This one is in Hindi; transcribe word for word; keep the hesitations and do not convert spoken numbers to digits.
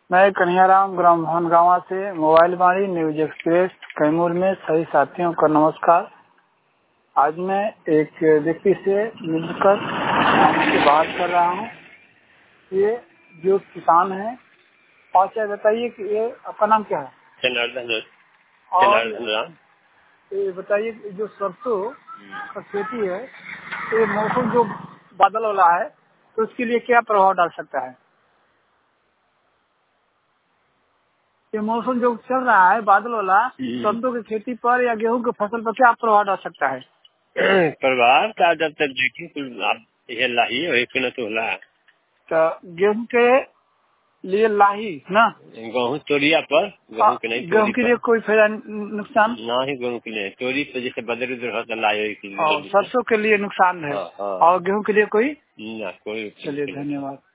मैं कन्हैयाराम ग्राम भवनगांवा से मोबाइल बाड़ी न्यूज एक्सप्रेस कैमूर में सभी साथियों का नमस्कार। आज मैं एक व्यक्ति से मिलकर उनसे बात कर रहा हूँ। ये जो किसान है, और क्या बताइए कि ये आपका नाम क्या है? जनार्दन। और ये बताइए जो सरसों का खेती है, तो ये मौसम जो बादल वाला है, तो उसके लिए क्या प्रभाव डाल सकता है? ये मौसम जो चल रहा है बादल वाला, सरसों की खेती पर या गेहूं की फसल पर क्या प्रभाव डाल सकता है? प्रभाव का जब तक देखिए कुल आप ये लाही और एक न तो ला तो गेहूं के लिए लाही ना, गेहूँ तोड़िया पर गेहूँ के नहीं गेहूं के लिए कोई फायदा नुकसान ना ही गेहूँ के लिए तोड़ी तो जैसे बदल उधर होता लाए और सरसों के लिए नुकसान है। हाँ, हाँ। और गेहूं के लिए कोई ना कोई। चलिए धन्यवाद।